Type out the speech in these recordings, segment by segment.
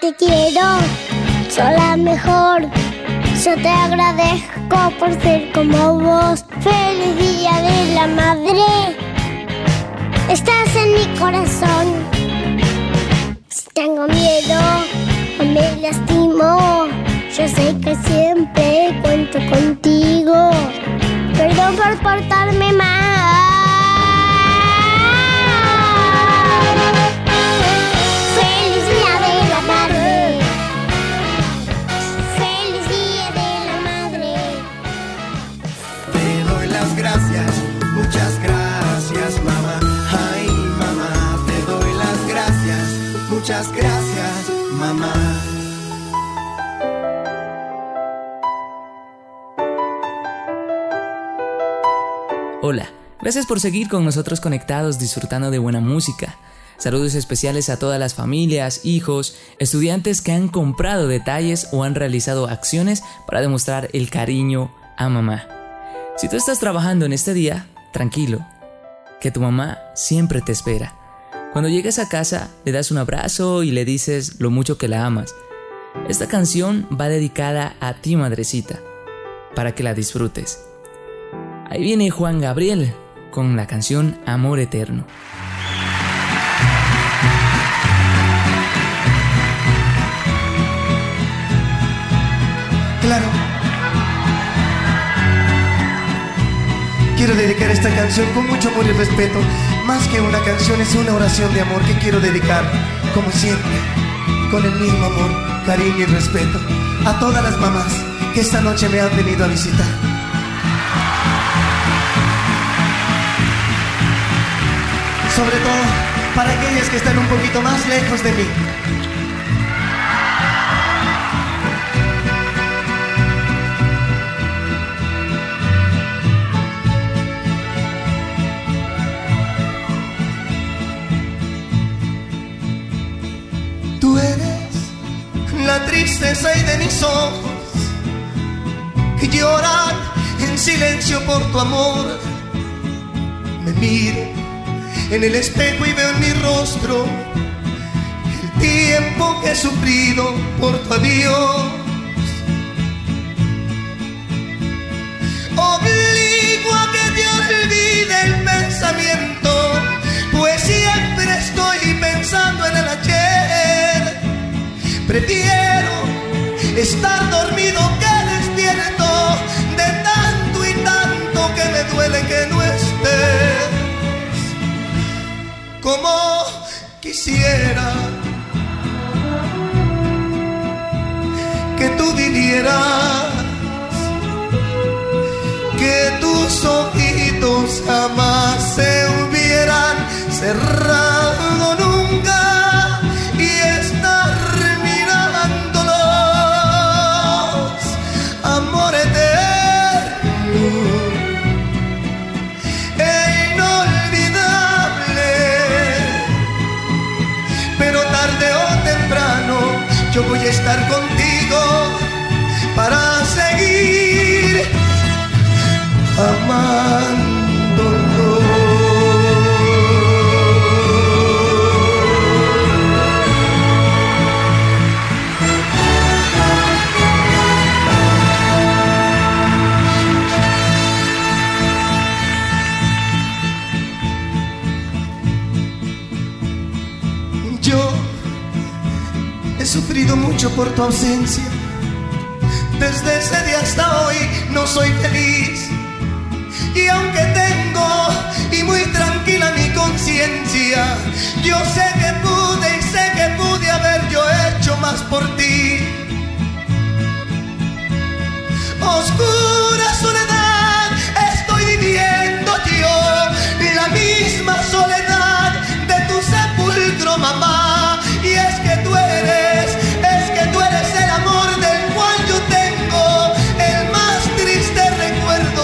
te quiero, soy la mejor. Yo te agradezco por ser como vos. Feliz Día de la Madre, estás en mi corazón. Si tengo miedo o me lastimo, yo sé que siempre cuento contigo. Perdón por portarme mal. Feliz Día de la Madre. Feliz Día de la Madre. Te doy las gracias, muchas gracias, mamá. Ay, mamá, te doy las gracias, muchas gracias, mamá. Hola, gracias por seguir con nosotros conectados disfrutando de buena música. Saludos especiales a todas las familias, hijos, estudiantes que han comprado detalles o han realizado acciones para demostrar el cariño a mamá. Si tú estás trabajando en este día, tranquilo, que tu mamá siempre te espera. Cuando llegues a casa, le das un abrazo y le dices lo mucho que la amas. Esta canción va dedicada a ti, madrecita, para que la disfrutes. Ahí viene Juan Gabriel con la canción Amor Eterno. Claro. Quiero dedicar esta canción con mucho amor y respeto. Más que una canción, es una oración de amor que quiero dedicar, como siempre, con el mismo amor, cariño y respeto, a todas las mamás que esta noche me han venido a visitar. Sobre todo para aquellas que están un poquito más lejos de mí. Tú eres la tristeza y de mis ojos que lloran en silencio por tu amor. Me miro en el espejo y veo en mi rostro el tiempo que he sufrido por tu adiós. Obligo a que te olvide el pensamiento, pues siempre estoy pensando en el ayer. Prefiero estar dormido que despierto, de tanto y tanto que me duele que no estés. Como quisiera que tú vivieras, que tus ojitos jamás se hubieran cerrado nunca y estar mirándolos, amor eterno, yo voy a estar contigo para seguir amándonos. Yo he sufrido mucho por tu ausencia. Desde ese día hasta hoy no soy feliz. Y aunque tengo y muy tranquila mi conciencia, yo sé que pude y sé que pude haber yo hecho más por ti. Oscura soledad estoy viviendo yo, la misma soledad de tu sepulcro, mamá. Y es que tú eres el amor del cual yo tengo el más triste recuerdo.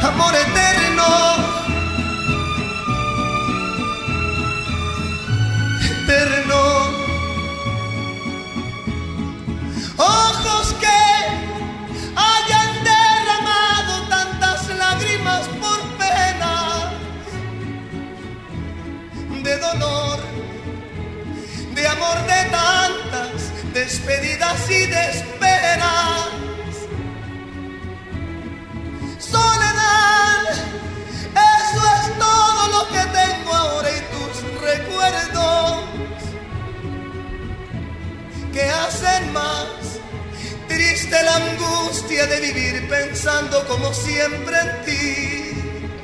amor eterno, eterno. Ojos que hayan derramado tantas lágrimas por pena, de dolor, de amor, de tantas despedidas y de esperas. Soledad, eso es todo lo que tengo ahora y tus recuerdos que hacen más triste la angustia de vivir pensando como siempre en ti.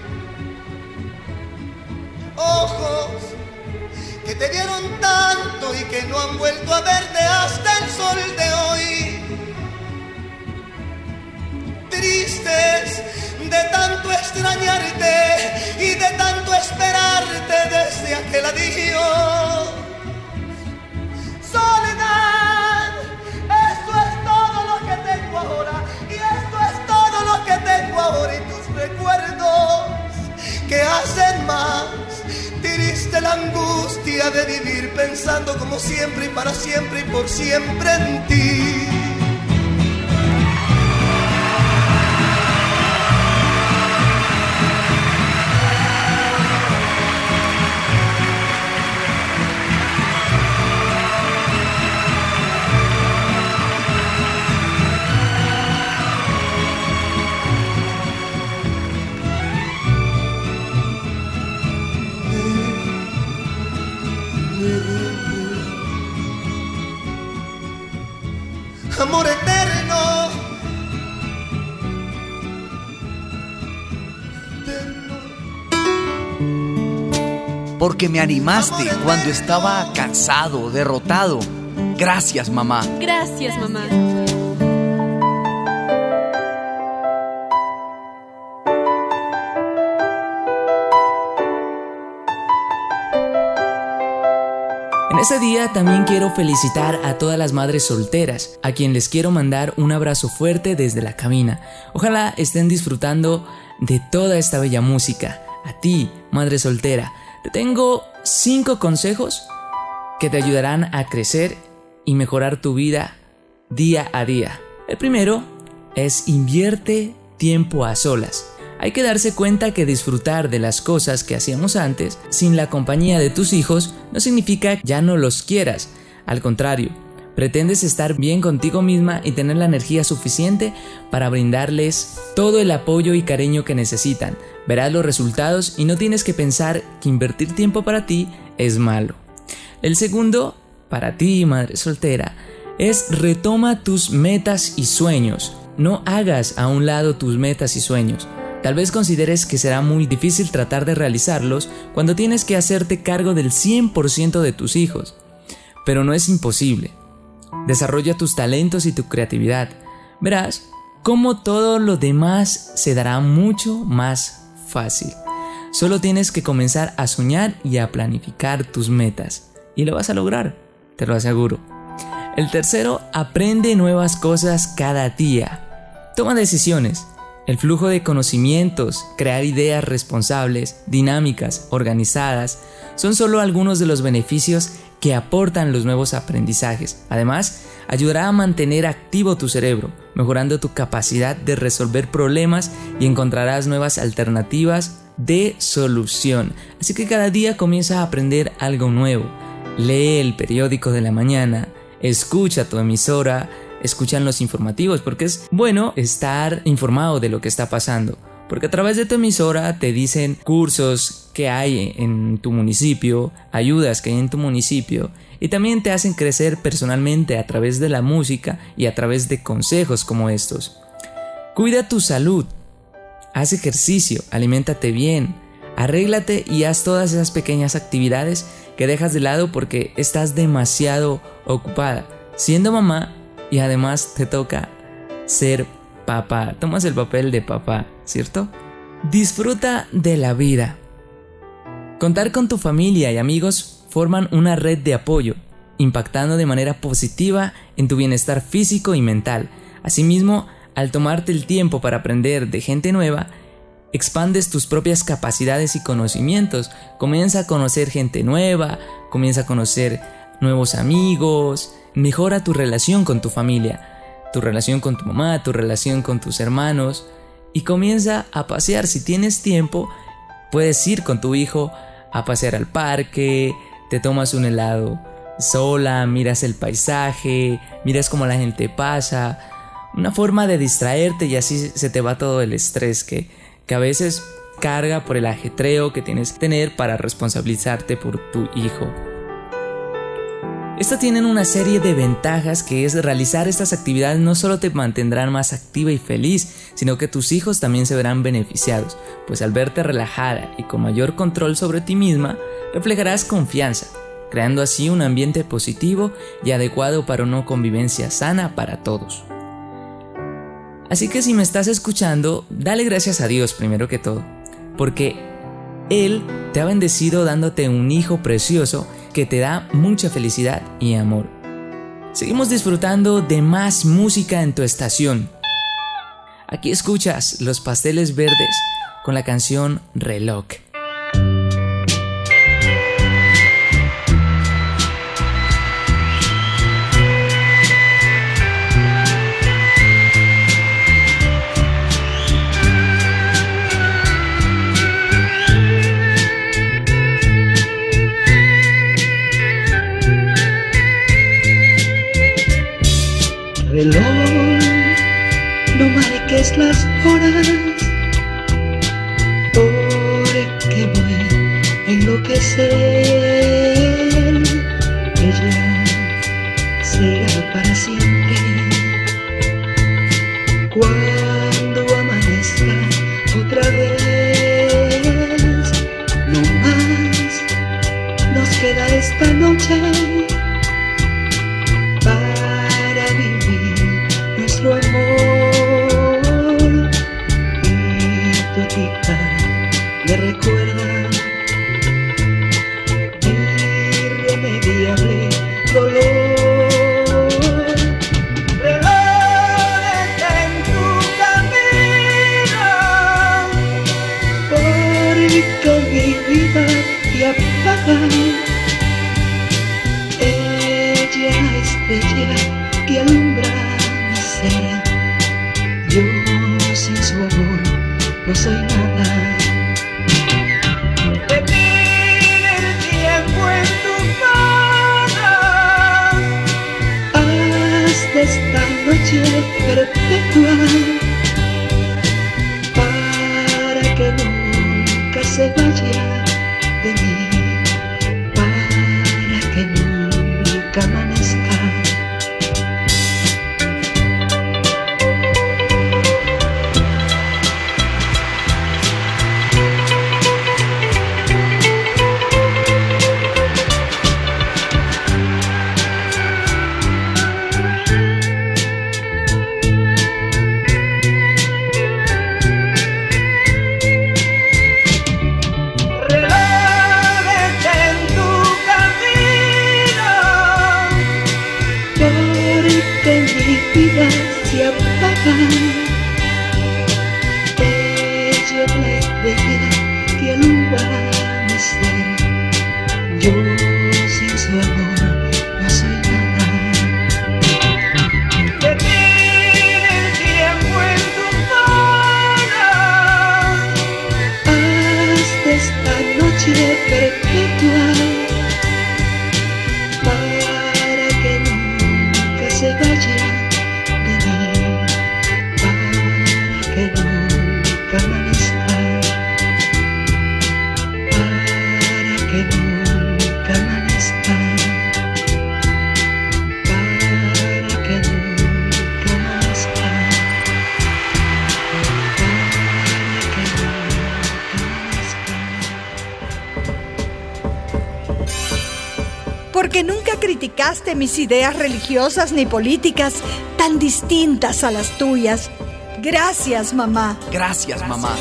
Ojos que te vieron tanto y que no han vuelto a verte hasta el sol de hoy. Tristes de tanto extrañarte y de tanto esperarte desde aquel adiós. Soledad, eso es todo lo que tengo ahora, y esto es todo lo que tengo ahora, y tus recuerdos que hacen más triste la angustia de vivir pensando como siempre y para siempre y por siempre en ti. Amor eterno, eterno. Porque me animaste cuando estaba cansado, derrotado. Gracias, mamá. Gracias, mamá. En ese día también quiero felicitar a todas las madres solteras, a quien les quiero mandar un abrazo fuerte desde la cabina. Ojalá estén disfrutando de toda esta bella música. A ti, madre soltera, te tengo 5 consejos que te ayudarán a crecer y mejorar tu vida día a día. El primero es invierte tiempo a solas. Hay que darse cuenta que disfrutar de las cosas que hacíamos antes sin la compañía de tus hijos no significa ya no los quieras. Al contrario, pretendes estar bien contigo misma y tener la energía suficiente para brindarles todo el apoyo y cariño que necesitan. Verás los resultados y no tienes que pensar que invertir tiempo para ti es malo. El segundo, para ti, madre soltera, es retoma tus metas y sueños. No hagas a un lado tus metas y sueños. Tal vez consideres que será muy difícil tratar de realizarlos cuando tienes que hacerte cargo del 100% de tus hijos. Pero no es imposible. Desarrolla tus talentos y tu creatividad. Verás cómo todo lo demás se dará mucho más fácil. Solo tienes que comenzar a soñar y a planificar tus metas. Y lo vas a lograr, te lo aseguro. El tercero, aprende nuevas cosas cada día. Toma decisiones. El flujo de conocimientos, crear ideas responsables, dinámicas, organizadas, son solo algunos de los beneficios que aportan los nuevos aprendizajes. Además, ayudará a mantener activo tu cerebro, mejorando tu capacidad de resolver problemas y encontrarás nuevas alternativas de solución. Así que cada día comienza a aprender algo nuevo. Lee el periódico de la mañana, escucha tu emisora, escuchan los informativos, porque es bueno estar informado de lo que está pasando, porque a través de tu emisora te dicen cursos que hay en tu municipio, ayudas que hay en tu municipio, y también te hacen crecer personalmente a través de la música y a través de consejos como estos. Cuida tu salud, haz ejercicio, aliméntate bien, arréglate y haz todas esas pequeñas actividades que dejas de lado porque estás demasiado ocupada siendo mamá. Y además te toca ser papá. Tomas el papel de papá, ¿cierto? Disfruta de la vida. Contar con tu familia y amigos forman una red de apoyo, impactando de manera positiva en tu bienestar físico y mental. Asimismo, al tomarte el tiempo para aprender de gente nueva, expandes tus propias capacidades y conocimientos, comienza a conocer gente nueva, comienza a conocer nuevos amigos, mejora tu relación con tu familia, tu relación con tu mamá, tu relación con tus hermanos, y comienza a pasear. Si tienes tiempo, puedes ir con tu hijo a pasear al parque, te tomas un helado sola, miras el paisaje, miras cómo la gente pasa, una forma de distraerte, y así se te va todo el estrés que a veces carga por el ajetreo que tienes que tener para responsabilizarte por tu hijo. Estas tienen una serie de ventajas, que es realizar estas actividades no solo te mantendrán más activa y feliz, sino que tus hijos también se verán beneficiados, pues al verte relajada y con mayor control sobre ti misma, reflejarás confianza, creando así un ambiente positivo y adecuado para una convivencia sana para todos. Así que si me estás escuchando, dale gracias a Dios primero que todo, porque Él te ha bendecido dándote un hijo precioso que te da mucha felicidad y amor. Seguimos disfrutando de más música en tu estación. Aquí escuchas Los Pasteles Verdes con la canción Reloj. Reloj, no marques las horas, porque voy a enloquecer. Ella será para siempre. Cuando amanezca otra vez, no más nos queda esta noche para vivir nuestro amor. Y tu tica me recuerda irremediable dolor. Reloj, en tu camino, porque mi vida te apaga. Ella estrella que alumbra mi ser, yo sin su amor no soy nada. Detener el tiempo en tus manos, haz de esta noche perpetua, para que nunca se vaya de mí, para que nunca amanezca. Se apaga. Ella es la estrella que alumbra mi ser, yo sin su amor no soy nada. Detener el tiempo en tus manos, haz de esta noche perpetua, para que nunca se vaya. Porque nunca criticaste mis ideas religiosas ni políticas tan distintas a las tuyas. Gracias, mamá. Gracias, mamá.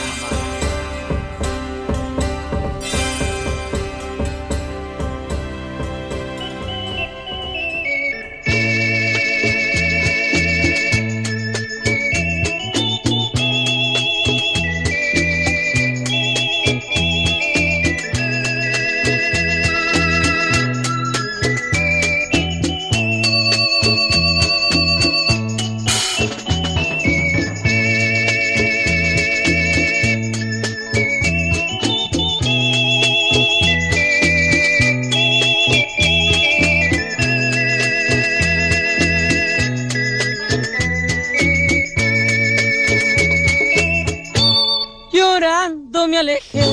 Llorando me alejé,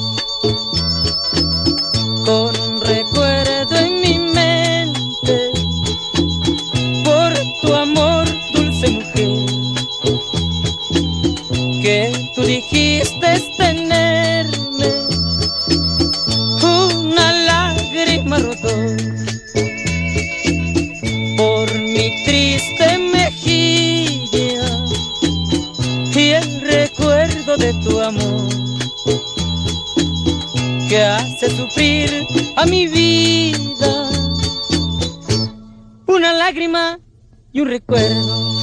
con un recuerdo en mi mente, por tu amor, dulce mujer, que tú dijiste tenerme. Una lágrima rodó por mi triste mejilla y el recuerdo de tu amor que hace sufrir a mi vida. Una lágrima y un recuerdo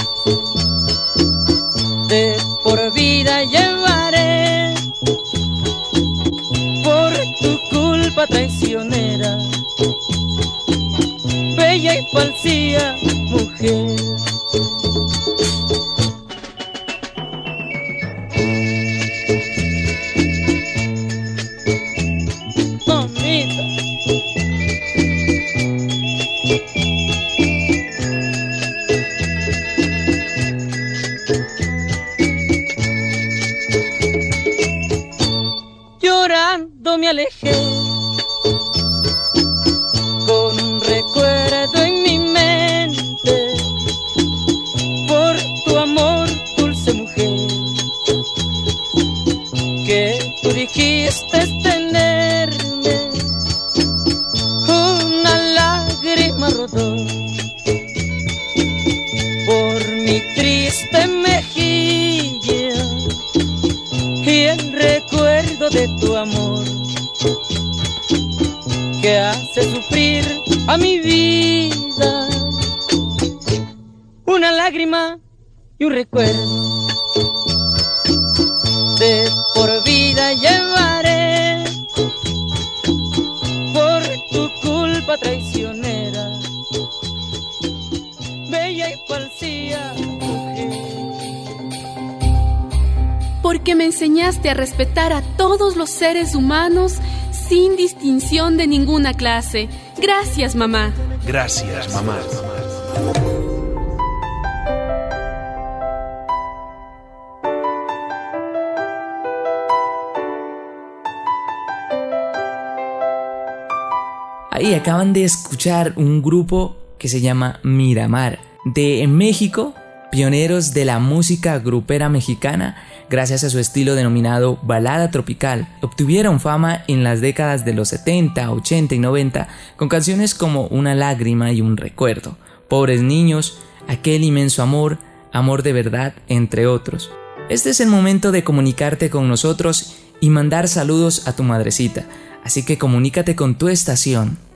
de por vida llevaré por tu culpa traicionera, bella y falsía mujer. Mamita, llorando me alejé, con un recuerdo en mi mente, por tu amor, dulce mujer, que tú dijiste tenerme. Una lágrima rodó por mi triste mejilla y el recuerdo de tu amor que hace sufrir a mi vida. Una lágrima y un recuerdo de por vida llevaré por tu culpa traicionera, bella y falsía mujer. Porque me enseñaste a respetar a todos los seres humanos sin distinción de ninguna clase. Gracias, mamá. Gracias, mamá. Ahí acaban de escuchar un grupo que se llama Miramar, de México, pioneros de la música grupera mexicana. Gracias a su estilo denominado balada tropical, obtuvieron fama en las décadas de los 70, 80 y 90 con canciones como Una lágrima y un recuerdo, Pobres niños, Aquel inmenso amor, Amor de verdad, entre otros. Este es el momento de comunicarte con nosotros y mandar saludos a tu madrecita, así que comunícate con tu estación